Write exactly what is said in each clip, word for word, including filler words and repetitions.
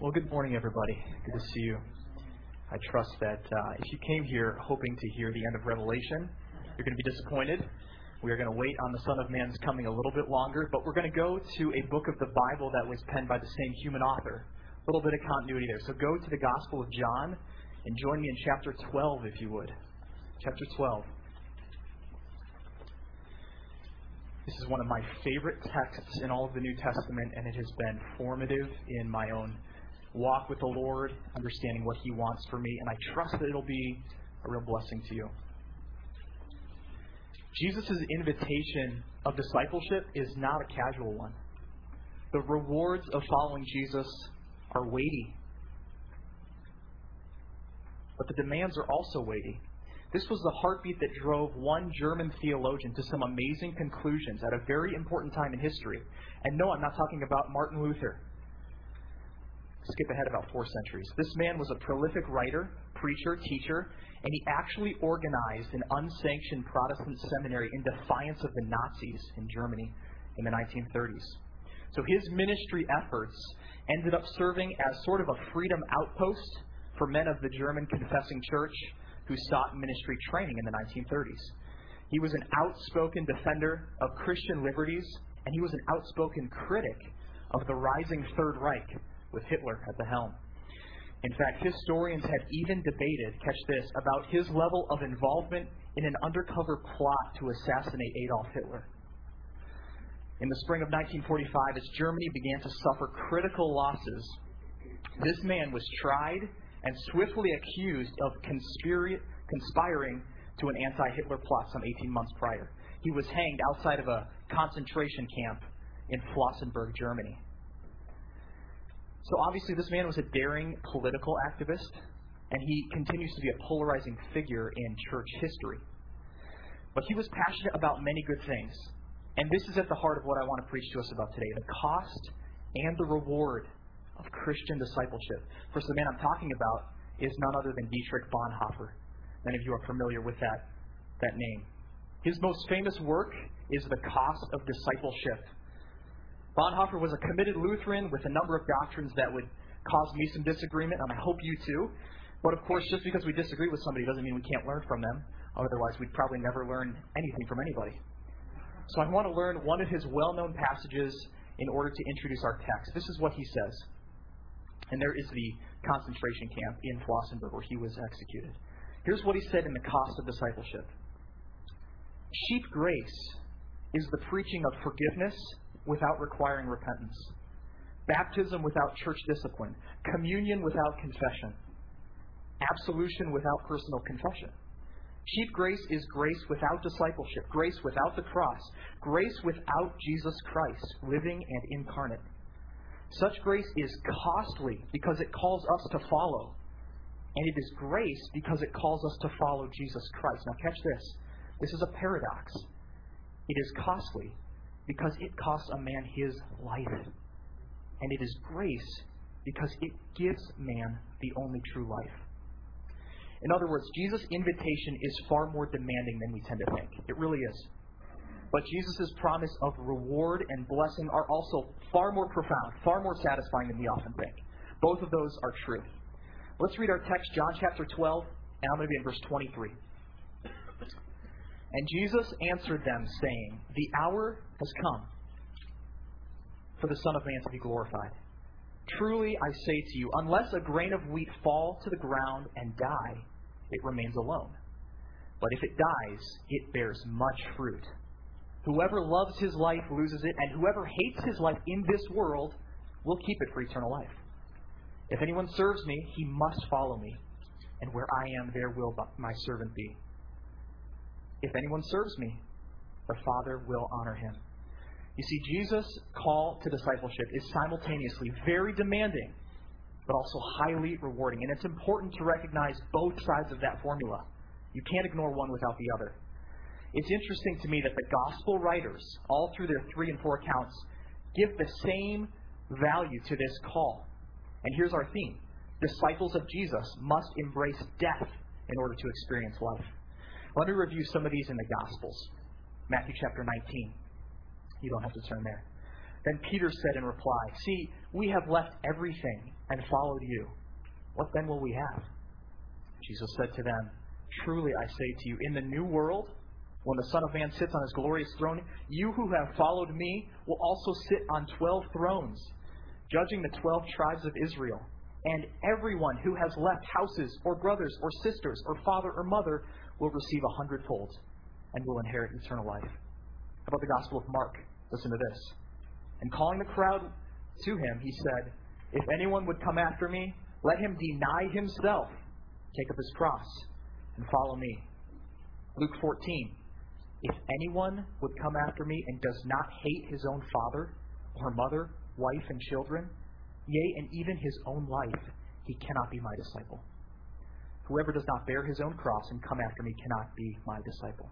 Well, good morning, everybody. Good to see you. I trust that uh, if you came here hoping to hear the end of Revelation, you're going to be disappointed. We are going to wait on the Son of Man's coming a little bit longer, but we're going to go to a book of the Bible that was penned by the same human author. A little bit of continuity there. So go to the Gospel of John and join me in chapter twelve, if you would. Chapter twelve. This is one of my favorite texts in all of the New Testament, and it has been formative in my own walk with the Lord, understanding what He wants for me, and I trust that it'll be a real blessing to you. Jesus' invitation of discipleship is not a casual one. The rewards of following Jesus are weighty, but the demands are also weighty. This was the heartbeat that drove one German theologian to some amazing conclusions at a very important time in history. And no, I'm not talking about Martin Luther. Skip ahead about four centuries. This man was a prolific writer, preacher, teacher, and he actually organized an unsanctioned Protestant seminary in defiance of the Nazis in Germany in the nineteen thirties. So his ministry efforts ended up serving as sort of a freedom outpost for men of the German confessing church who sought ministry training in the nineteen thirties. He was an outspoken defender of Christian liberties, and he was an outspoken critic of the rising Third Reich with Hitler at the helm. In fact, historians have even debated, catch this, about his level of involvement in an undercover plot to assassinate Adolf Hitler. In the spring of nineteen forty-five, as Germany began to suffer critical losses, this man was tried and swiftly accused of conspiri- conspiring to an anti-Hitler plot some eighteen months prior. He was hanged outside of a concentration camp in Flossenburg, Germany. So obviously this man was a daring political activist, and he continues to be a polarizing figure in church history. But he was passionate about many good things. And this is at the heart of what I want to preach to us about today, the cost and the reward of Christian discipleship. First, the man I'm talking about is none other than Dietrich Bonhoeffer. Many of you are familiar with that, that name. His most famous work is The Cost of Discipleship. Bonhoeffer was a committed Lutheran with a number of doctrines that would cause me some disagreement, and I hope you too. But of course, just because we disagree with somebody doesn't mean we can't learn from them. Otherwise, we'd probably never learn anything from anybody. So I want to learn one of his well-known passages in order to introduce our text. This is what he says. And there is the concentration camp in Flossenburg where he was executed. Here's what he said in The Cost of Discipleship. Cheap grace is the preaching of forgiveness without requiring repentance, baptism without church discipline, communion without confession, absolution without personal confession. Cheap grace is grace without discipleship, grace without the cross, grace without Jesus Christ, living and incarnate. Such grace is costly because it calls us to follow, and it is grace because it calls us to follow Jesus Christ. Now catch this. This is a paradox. It is costly because it costs a man his life. And it is grace because it gives man the only true life. In other words, Jesus' invitation is far more demanding than we tend to think. It really is. But Jesus' promise of reward and blessing are also far more profound, far more satisfying than we often think. Both of those are true. Let's read our text, John chapter twelve, and I'm going to be in verse twenty-three. And Jesus answered them, saying, The hour has come for the Son of Man to be glorified. Truly I say to you, unless a grain of wheat fall to the ground and die, it remains alone. But if it dies, it bears much fruit. Whoever loves his life loses it, and whoever hates his life in this world will keep it for eternal life. If anyone serves me, he must follow me, and where I am, there will my servant be. If anyone serves me, the Father will honor him. You see, Jesus' call to discipleship is simultaneously very demanding, but also highly rewarding. And it's important to recognize both sides of that formula. You can't ignore one without the other. It's interesting to me that the gospel writers, all through their three and four accounts, give the same value to this call. And here's our theme. Disciples of Jesus must embrace death in order to experience life. Let me review some of these in the Gospels. Matthew chapter nineteen. You don't have to turn there. Then Peter said in reply, "See, we have left everything and followed you. What then will we have?" Jesus said to them, "Truly I say to you, in the new world, when the Son of Man sits on his glorious throne, you who have followed me will also sit on twelve thrones, judging the twelve tribes of Israel. And everyone who has left houses or brothers or sisters or father or mother will receive a hundredfold and will inherit eternal life." How about the Gospel of Mark? Listen to this. And calling the crowd to him, he said, "If anyone would come after me, let him deny himself, take up his cross, and follow me." Luke fourteen. "If anyone would come after me and does not hate his own father or mother, wife and children, yea, and even his own life, he cannot be my disciple. Whoever does not bear his own cross and come after me cannot be my disciple."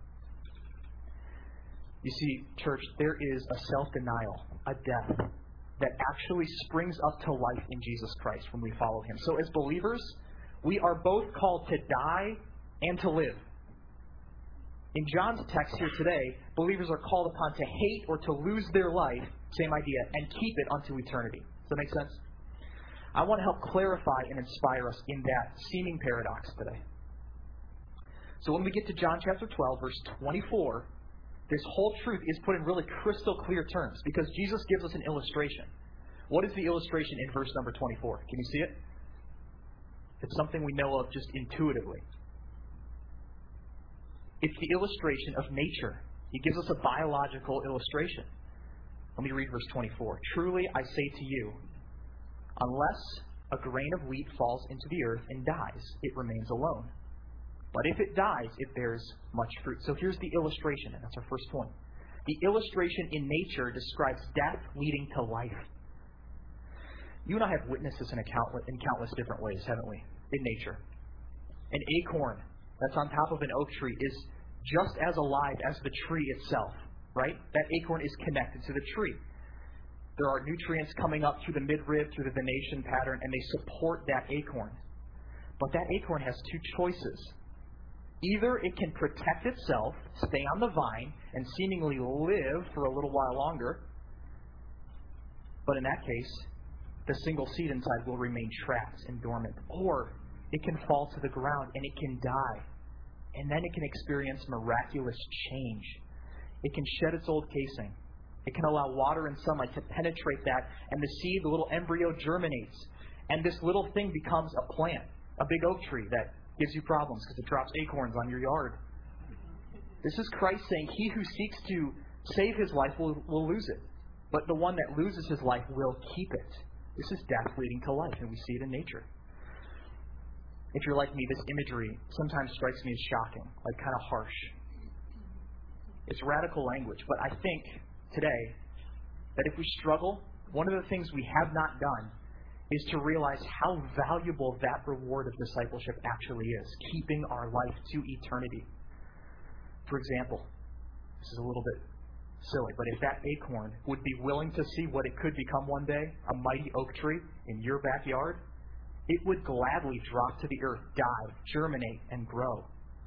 You see, church, there is a self-denial, a death, that actually springs up to life in Jesus Christ when we follow him. So as believers, we are both called to die and to live. In John's text here today, believers are called upon to hate or to lose their life, same idea, and keep it unto eternity. Does that make sense? I want to help clarify and inspire us in that seeming paradox today. So when we get to John chapter twelve, verse twenty-four, this whole truth is put in really crystal clear terms because Jesus gives us an illustration. What is the illustration in verse number twenty-four? Can you see it? It's something we know of just intuitively. It's the illustration of nature. He gives us a biological illustration. Let me read verse twenty-four. "Truly I say to you, unless a grain of wheat falls into the earth and dies, it remains alone. But if it dies, it bears much fruit." So here's the illustration, and that's our first point. The illustration in nature describes death leading to life. You and I have witnessed this in, a countless, in countless different ways, haven't we, in nature? An acorn that's on top of an oak tree is just as alive as the tree itself, right? That acorn is connected to the tree. There are nutrients coming up through the midrib, through the venation pattern, and they support that acorn. But that acorn has two choices. Either it can protect itself, stay on the vine, and seemingly live for a little while longer, but in that case, the single seed inside will remain trapped and dormant. Or it can fall to the ground and it can die. And then it can experience miraculous change. It can shed its old casing. It can allow water and sunlight to penetrate that, and the seed, the little embryo, germinates. And this little thing becomes a plant, a big oak tree that gives you problems because it drops acorns on your yard. This is Christ saying, he who seeks to save his life will, will lose it. But the one that loses his life will keep it. This is death leading to life, and we see it in nature. If you're like me, this imagery sometimes strikes me as shocking, like kind of harsh. It's radical language, but I think today that if we struggle, one of the things we have not done is to realize how valuable that reward of discipleship actually is, keeping our life to eternity. For example, this is a little bit silly, but if that acorn would be willing to see what it could become one day, a mighty oak tree in your backyard, it would gladly drop to the earth, die, germinate, and grow.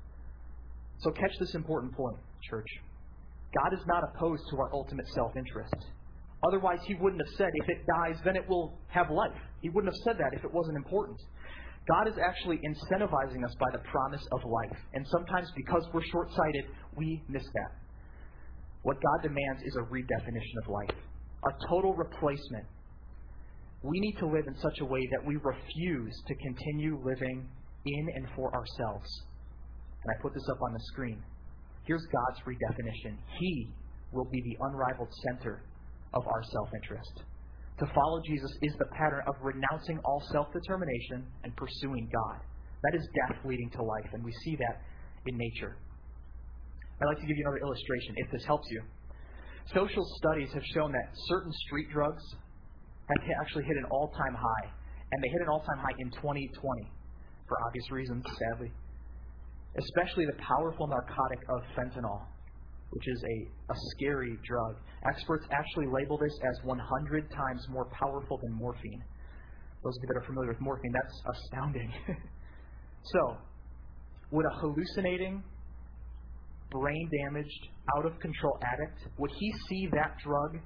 So catch this important point, church. God is not opposed to our ultimate self-interest. Otherwise, he wouldn't have said, if it dies, then it will have life. He wouldn't have said that if it wasn't important. God is actually incentivizing us by the promise of life. And sometimes, because we're short-sighted, we miss that. What God demands is a redefinition of life, a total replacement. We need to live in such a way that we refuse to continue living in and for ourselves. And I put this up on the screen. Here's God's redefinition. He will be the unrivaled center of our self-interest. To follow Jesus is the pattern of renouncing all self-determination and pursuing God. That is death leading to life, and we see that in nature. I'd like to give you another illustration, if this helps you. Social studies have shown that certain street drugs have actually hit an all-time high, and they hit an all-time high in twenty twenty, for obvious reasons, sadly. Especially the powerful narcotic of fentanyl, which is a, a scary drug. Experts actually label this as one hundred times more powerful than morphine. Those of you that are familiar with morphine, that's astounding. So, would a hallucinating, brain-damaged, out-of-control addict, would he see that drug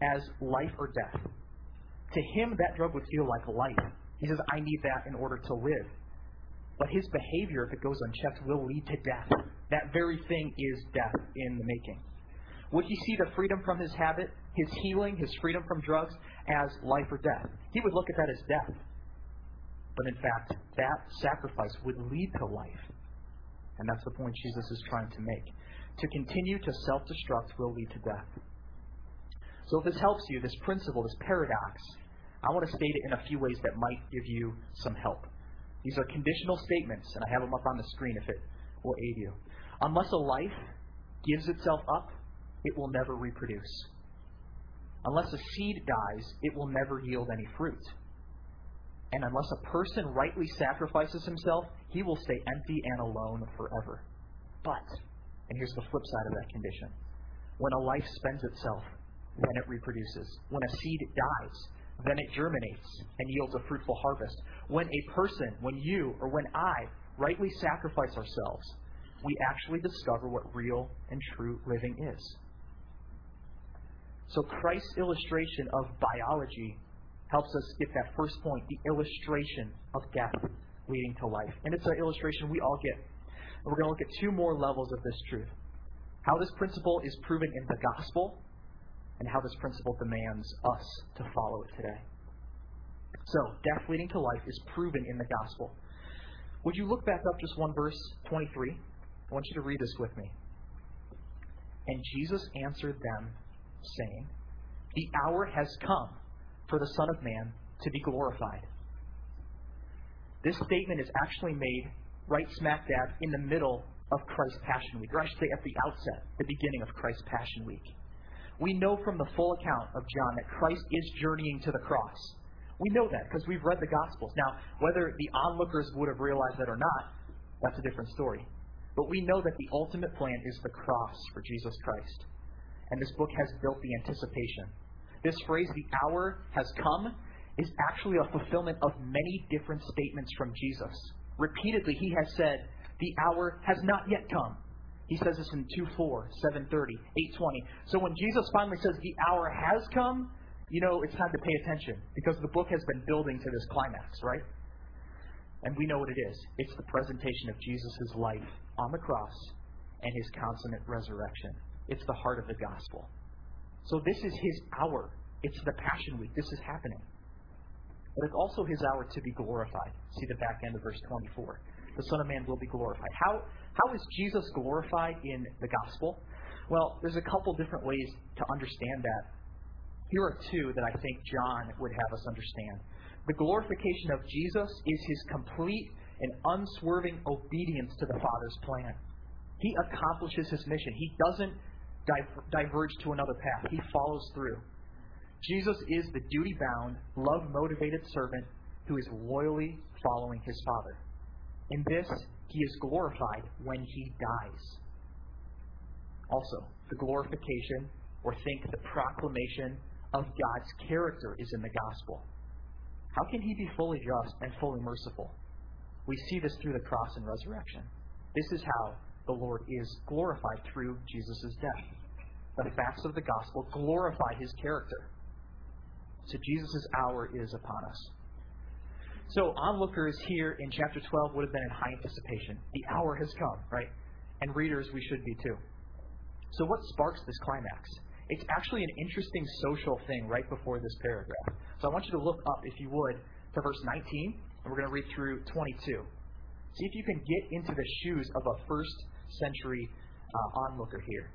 as life or death. To him, that drug would feel like life. He says, I need that in order to live. But his behavior, if it goes unchecked, will lead to death. That very thing is death in the making. Would he see the freedom from his habit, his healing, his freedom from drugs, as life or death? He would look at that as death. But in fact, that sacrifice would lead to life. And that's the point Jesus is trying to make. To continue to self-destruct will lead to death. So if this helps you, this principle, this paradox, I want to state it in a few ways that might give you some help. These are conditional statements, and I have them up on the screen if it will aid you. Unless a life gives itself up, it will never reproduce. Unless a seed dies, it will never yield any fruit. And unless a person rightly sacrifices himself, he will stay empty and alone forever. But, and here's the flip side of that condition, when a life spends itself, then it reproduces. When a seed dies, then it germinates and yields a fruitful harvest. When a person, when you, or when I rightly sacrifice ourselves, we actually discover what real and true living is. So Christ's illustration of biology helps us get that first point, the illustration of death leading to life. And it's an illustration we all get. And we're going to look at two more levels of this truth. How this principle is proven in the gospel, and how this principle demands us to follow it today. So, death leading to life is proven in the gospel. Would you look back up just one verse, twenty-three? I want you to read this with me. And Jesus answered them, saying, the hour has come for the Son of Man to be glorified. This statement is actually made right smack dab in the middle of Christ's Passion Week, or I should say at the outset, the beginning of Christ's Passion Week. We know from the full account of John that Christ is journeying to the cross. We know that because we've read the Gospels. Now, whether the onlookers would have realized that or not, that's a different story. But we know that the ultimate plan is the cross for Jesus Christ. And this book has built the anticipation. This phrase, the hour has come, is actually a fulfillment of many different statements from Jesus. Repeatedly, he has said, the hour has not yet come. He says this in two four, seven thirty, eight twenty. So when Jesus finally says the hour has come, you know it's time to pay attention because the book has been building to this climax, right? And we know what it is. It's the presentation of Jesus' life on the cross and his consummate resurrection. It's the heart of the gospel. So this is his hour. It's the Passion Week. This is happening. But it's also his hour to be glorified. See the back end of verse twenty-four. The Son of Man will be glorified. How, how is Jesus glorified in the gospel? Well, there's a couple different ways to understand that. Here are two that I think John would have us understand. The glorification of Jesus is his complete and unswerving obedience to the Father's plan. He accomplishes his mission. He doesn't diverge to another path. He follows through. Jesus is the duty-bound, love-motivated servant who is loyally following his Father. In this, he is glorified when he dies. Also, the glorification, or think the proclamation of God's character is in the gospel. How can he be fully just and fully merciful? We see this through the cross and resurrection. This is how the Lord is glorified through Jesus' death. The facts of the gospel glorify his character. So Jesus' hour is upon us. So onlookers here in chapter twelve would have been in high anticipation. The hour has come, right? And readers, we should be too. So what sparks this climax? It's actually an interesting social thing right before this paragraph. So I want you to look up, if you would, to verse nineteen, and we're going to read through twenty-two. See if you can get into the shoes of a first century uh, onlooker here.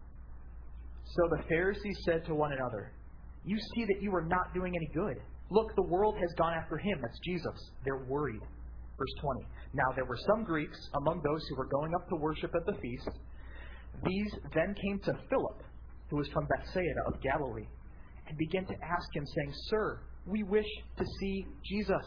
So the Pharisees said to one another, you see that you are not doing any good. Look, the world has gone after him. That's Jesus. They're worried. Verse twenty. Now there were some Greeks among those who were going up to worship at the feast. These then came to Philip, who was from Bethsaida of Galilee, and began to ask him, saying, Sir, we wish to see Jesus.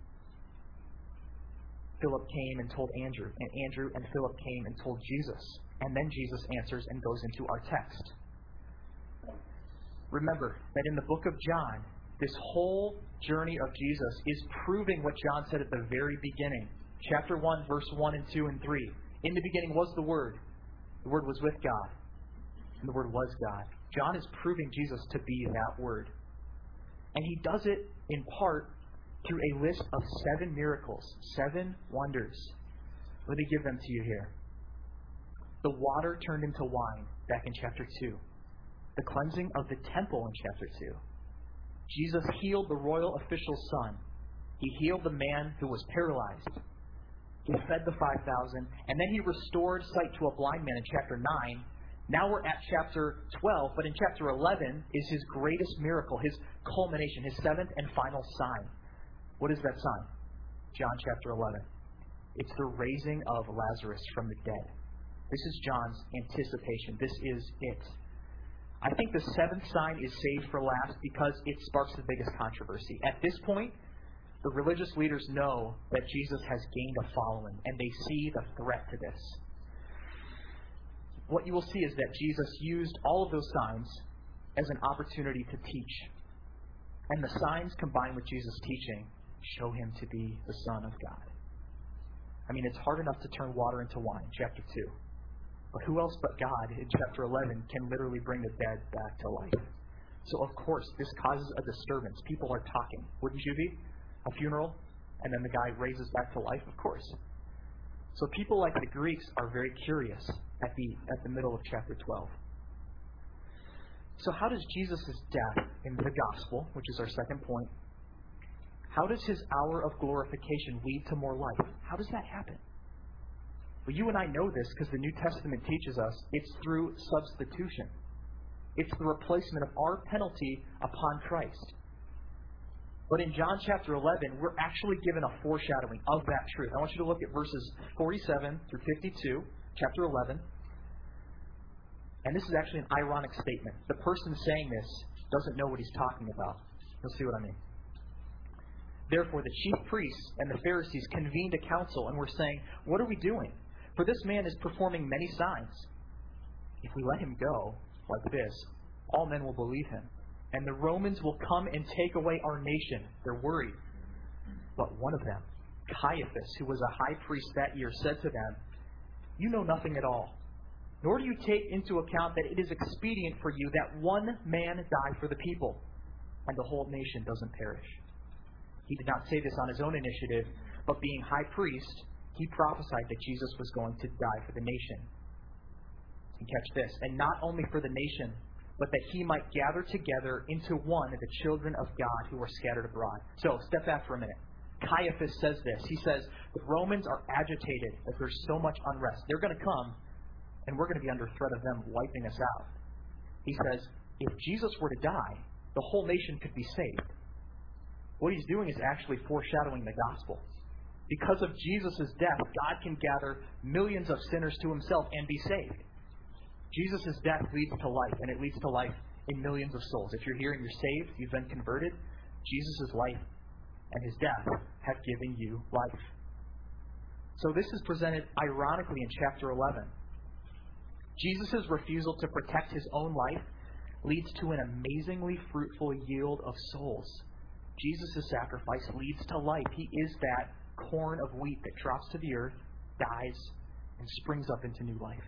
Philip came and told Andrew, and Andrew and Philip came and told Jesus. And then Jesus answers and goes into our text. Remember that in the book of John, this whole journey of Jesus is proving what John said at the very beginning. Chapter one, verse one and two and three. In the beginning was the Word. The Word was with God. And the Word was God. John is proving Jesus to be that Word. And he does it in part through a list of seven miracles, seven wonders. Let me give them to you here. The water turned into wine back in chapter two. The cleansing of the temple in chapter two. Jesus healed the royal official's son. He healed the man who was paralyzed. He fed the five thousand. And then he restored sight to a blind man in chapter nine. Now we're at chapter twelve, but in chapter eleven is his greatest miracle, his culmination, his seventh and final sign. What is that sign? John chapter eleven. It's the raising of Lazarus from the dead. This is John's anticipation. This is it. I think the seventh sign is saved for last because it sparks the biggest controversy. At this point, the religious leaders know that Jesus has gained a following, and they see the threat to this. What you will see is that Jesus used all of those signs as an opportunity to teach. And the signs combined with Jesus' teaching show him to be the Son of God. I mean, it's hard enough to turn water into wine, chapter two. But who else but God in chapter eleven can literally bring the dead back to life? So, of course, this causes a disturbance. People are talking. Wouldn't you be? A funeral, and then the guy raises back to life? Of course. So people like the Greeks are very curious at the at the middle of chapter twelve. So how does Jesus' death in the gospel, which is our second point, how does his hour of glorification lead to more life? How does that happen? Well, you and I know this because the New Testament teaches us it's through substitution. It's the replacement of our penalty upon Christ. But in John chapter eleven, we're actually given a foreshadowing of that truth. I want you to look at verses forty-seven through fifty-two, chapter eleven. And this is actually an ironic statement. The person saying this doesn't know what he's talking about. You'll see what I mean. Therefore, the chief priests and the Pharisees convened a council and were saying, "What are we doing? For this man is performing many signs. If we let him go like this, all men will believe him. And the Romans will come and take away our nation." They're worried. But one of them, Caiaphas, who was a high priest that year, said to them, "You know nothing at all, nor do you take into account that it is expedient for you that one man die for the people, and the whole nation doesn't perish." He did not say this on his own initiative, but being high priest, he prophesied that Jesus was going to die for the nation. And catch this, and not only for the nation, but that he might gather together into one the children of God who are scattered abroad. So, step back for a minute. Caiaphas says this. He says, the Romans are agitated that there's so much unrest. They're going to come, and we're going to be under threat of them wiping us out. He says, if Jesus were to die, the whole nation could be saved. What he's doing is actually foreshadowing the gospel. Because of Jesus' death, God can gather millions of sinners to himself and be saved. Jesus' death leads to life, and it leads to life in millions of souls. If you're here and you're saved, you've been converted, Jesus' life and his death have given you life. So this is presented ironically in chapter eleven. Jesus' refusal to protect his own life leads to an amazingly fruitful yield of souls. Jesus' sacrifice leads to life. He is that corn of wheat that drops to the earth, dies, and springs up into new life.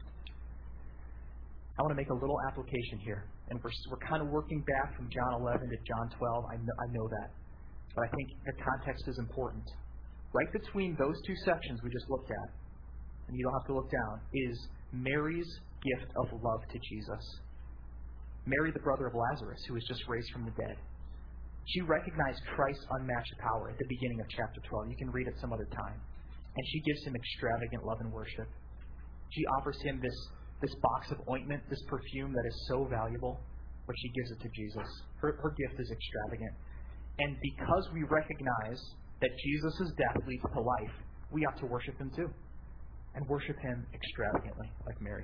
I want to make a little application here. And we're, we're kind of working back from John eleven to John twelve. I know, I know that. But I think the context is important. Right between those two sections we just looked at, and you don't have to look down, is Mary's gift of love to Jesus. Mary, the brother of Lazarus, who was just raised from the dead. She recognized Christ's unmatched power at the beginning of chapter twelve. You can read it some other time. And she gives him extravagant love and worship. She offers him this, this box of ointment, this perfume that is so valuable, but she gives it to Jesus. Her, her gift is extravagant. And because we recognize that Jesus' death leads to life, we ought to worship him too. And worship him extravagantly, like Mary.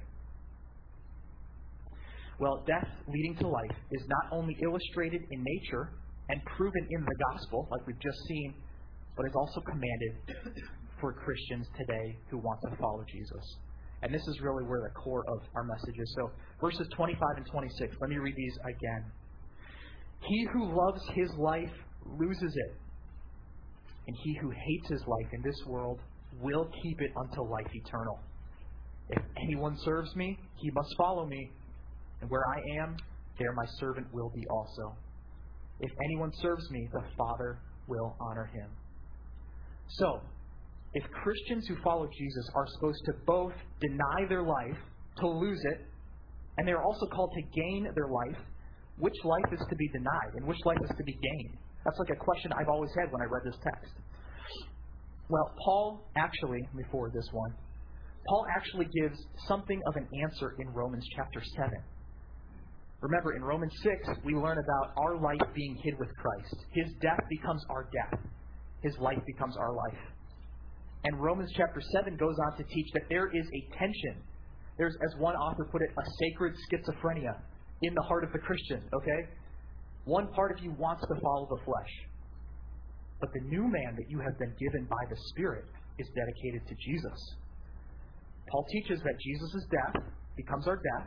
Well, death leading to life is not only illustrated in nature and proven in the gospel, like we've just seen, but is also commanded for Christians today who want to follow Jesus. And this is really where the core of our message is. So, verses twenty-five and twenty-six, let me read these again. He who loves his life loses it, and he who hates his life in this world will keep it unto life eternal. If anyone serves me, he must follow me. And where I am, there my servant will be also. If anyone serves me, the Father will honor him. So, if Christians who follow Jesus are supposed to both deny their life, to lose it, and they're also called to gain their life, which life is to be denied and which life is to be gained? That's like a question I've always had when I read this text. Well, Paul actually, let me forward this one. Paul actually gives something of an answer in Romans chapter seven. Remember, in Romans six, we learn about our life being hid with Christ. His death becomes our death. His life becomes our life. And Romans chapter seven goes on to teach that there is a tension. There's, as one author put it, a sacred schizophrenia in the heart of the Christian, okay? One part of you wants to follow the flesh. But the new man that you have been given by the Spirit is dedicated to Jesus. Paul teaches that Jesus' death becomes our death.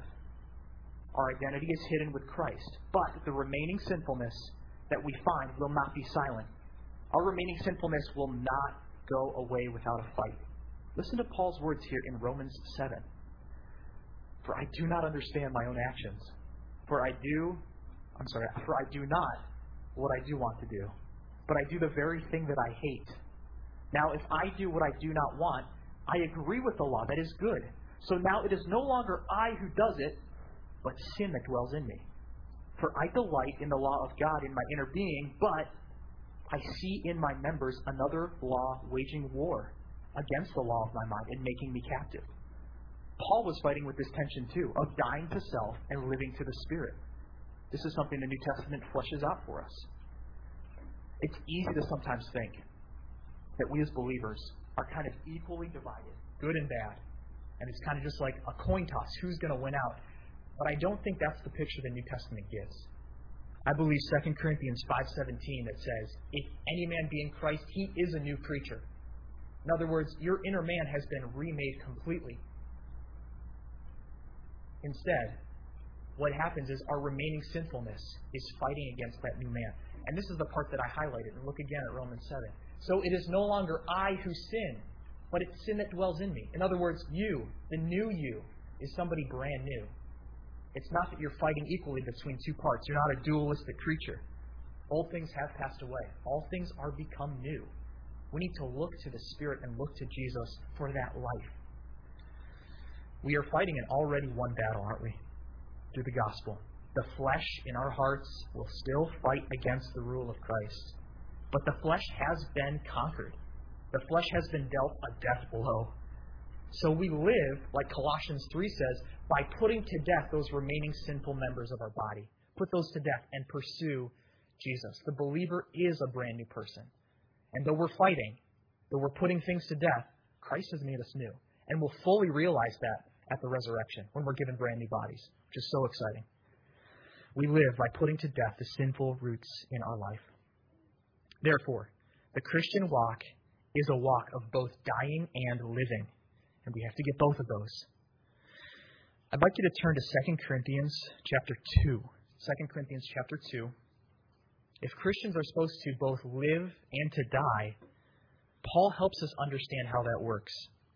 Our identity is hidden with Christ. But the remaining sinfulness that we find will not be silent. Our remaining sinfulness will not go away without a fight. Listen to Paul's words here in Romans seven. For I do not understand my own actions. For I do, I'm sorry, for I do not what I do want to do. But I do the very thing that I hate. Now, if I do what I do not want, I agree with the law. That is good. So now it is no longer I who does it, but sin that dwells in me. For I delight in the law of God in my inner being, but I see in my members another law waging war against the law of my mind and making me captive. Paul was fighting with this tension too, of dying to self and living to the Spirit. This is something the New Testament fleshes out for us. It's easy to sometimes think that we as believers are kind of equally divided, good and bad. And it's kind of just like a coin toss, who's going to win out? But I don't think that's the picture the New Testament gives. I believe Second Corinthians five seventeen that says, if any man be in Christ, he is a new creature. In other words, your inner man has been remade completely. Instead, what happens is our remaining sinfulness is fighting against that new man. And this is the part that I highlighted. And look again at Romans seven. So it is no longer I who sin, but it's sin that dwells in me. In other words, you, the new you, is somebody brand new. It's not that you're fighting equally between two parts. You're not a dualistic creature. Old things have passed away. All things are become new. We need to look to the Spirit and look to Jesus for that life. We are fighting an already won battle, aren't we? Through the gospel. The flesh in our hearts will still fight against the rule of Christ. But the flesh has been conquered. The flesh has been dealt a death blow. So we live, like Colossians three says, by putting to death those remaining sinful members of our body. Put those to death and pursue Jesus. The believer is a brand new person. And though we're fighting, though we're putting things to death, Christ has made us new. And we'll fully realize that at the resurrection when we're given brand new bodies, which is so exciting. We live by putting to death the sinful roots in our life. Therefore, the Christian walk is a walk of both dying and living. And we have to get both of those. I'd like you to turn to Second Corinthians chapter two. Second Corinthians chapter two. If Christians are supposed to both live and to die, Paul helps us understand how that works.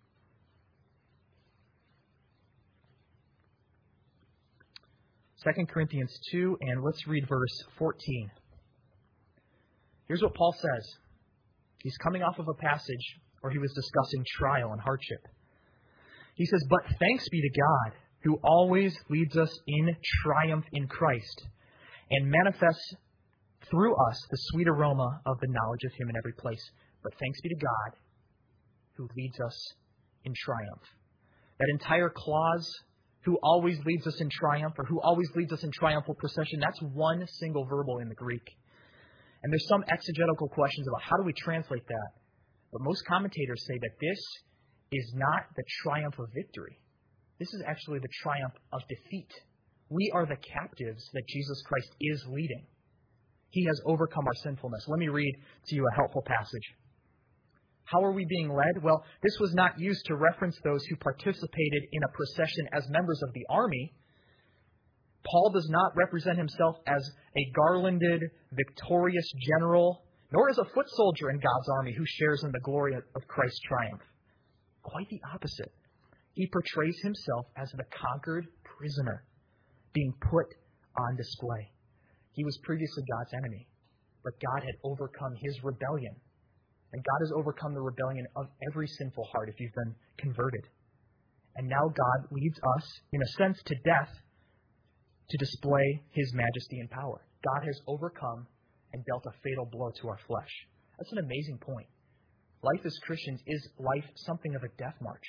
Second Corinthians two, and let's read verse fourteen. Here's what Paul says. He's coming off of a passage where he was discussing trial and hardship. He says, but thanks be to God, who always leads us in triumph in Christ, and manifests through us the sweet aroma of the knowledge of Him in every place. But thanks be to God, who leads us in triumph. That entire clause, who always leads us in triumph, or who always leads us in triumphal procession, that's one single verbal in the Greek. And there's some exegetical questions about how do we translate that. But most commentators say that this is not the triumph of victory. This is actually the triumph of defeat. We are the captives that Jesus Christ is leading. He has overcome our sinfulness. Let me read to you a helpful passage. How are we being led? Well, this was not used to reference those who participated in a procession as members of the army. Paul does not represent himself as a garlanded, victorious general, nor as a foot soldier in God's army who shares in the glory of Christ's triumph. Quite the opposite. He portrays himself as the conquered prisoner. being put on display. He was previously God's enemy, but God had overcome his rebellion. And God has overcome the rebellion of every sinful heart if you've been converted. And now God leads us, in a sense, to death to display his majesty and power. God has overcome and dealt a fatal blow to our flesh. That's an amazing point. Life as Christians is life something of a death march.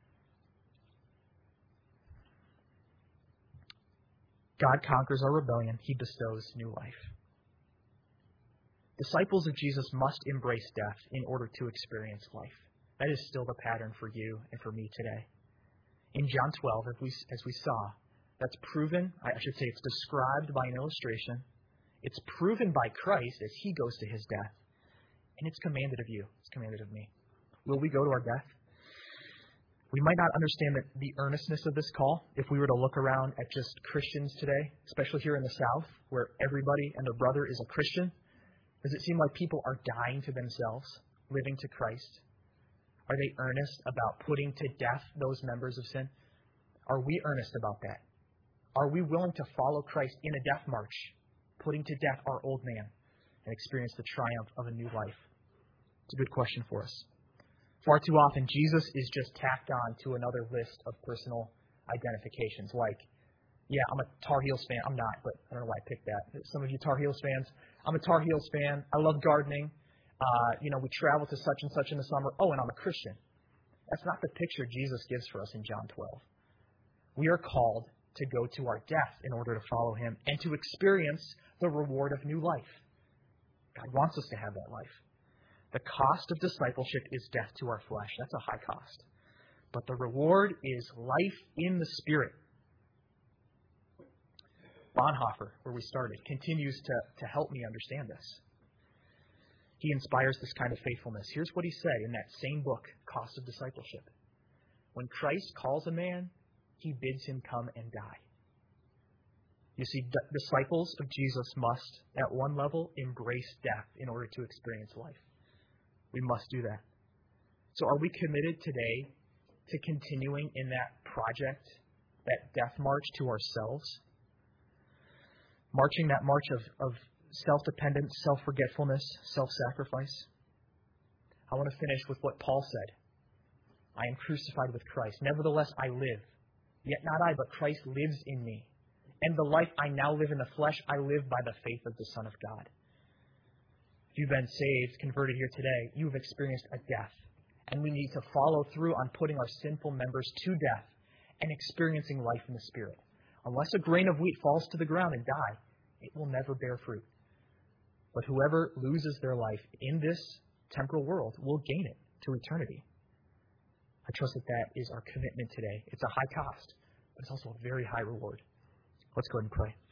God conquers our rebellion. He bestows new life. Disciples of Jesus must embrace death in order to experience life. That is still the pattern for you and for me today. In John twelve, as we, as we saw, that's proven, I should say it's described by an illustration. It's proven by Christ as he goes to his death. And it's commanded of you. It's commanded of me. Will we go to our death? We might not understand the, the earnestness of this call if we were to look around at just Christians today, especially here in the South, where everybody and their brother is a Christian. Does it seem like people are dying to themselves, living to Christ? Are they earnest about putting to death those members of sin? Are we earnest about that? Are we willing to follow Christ in a death march, putting to death our old man and experience the triumph of a new life? It's a good question for us. Far too often, Jesus is just tacked on to another list of personal identifications, like, yeah, I'm a Tar Heels fan. I'm not, but I don't know why I picked that. Some of you Tar Heels fans. I'm a Tar Heels fan. I love gardening. Uh, you know, we travel to such and such in the summer. Oh, and I'm a Christian. That's not the picture Jesus gives for us in John twelve. We are called to go to our death in order to follow him and to experience the reward of new life. God wants us to have that life. The cost of discipleship is death to our flesh. That's a high cost. But the reward is life in the Spirit. Bonhoeffer, where we started, continues to, to help me understand this. He inspires this kind of faithfulness. Here's what he said in that same book, Cost of Discipleship. When Christ calls a man, he bids him come and die. You see, d- disciples of Jesus must, at one level, embrace death in order to experience life. We must do that. So are we committed today to continuing in that project, that death march to ourselves? Marching that march of, of self-dependence, self-forgetfulness, self-sacrifice? I want to finish with what Paul said. I am crucified with Christ. Nevertheless, I live. Yet not I, but Christ lives in me. And the life I now live in the flesh, I live by the faith of the Son of God. If you've been saved, converted here today, you've experienced a death. And we need to follow through on putting our sinful members to death and experiencing life in the Spirit. Unless a grain of wheat falls to the ground and die, it will never bear fruit. But whoever loses their life in this temporal world will gain it to eternity. I trust that that is our commitment today. It's a high cost, but it's also a very high reward. Let's go ahead and pray.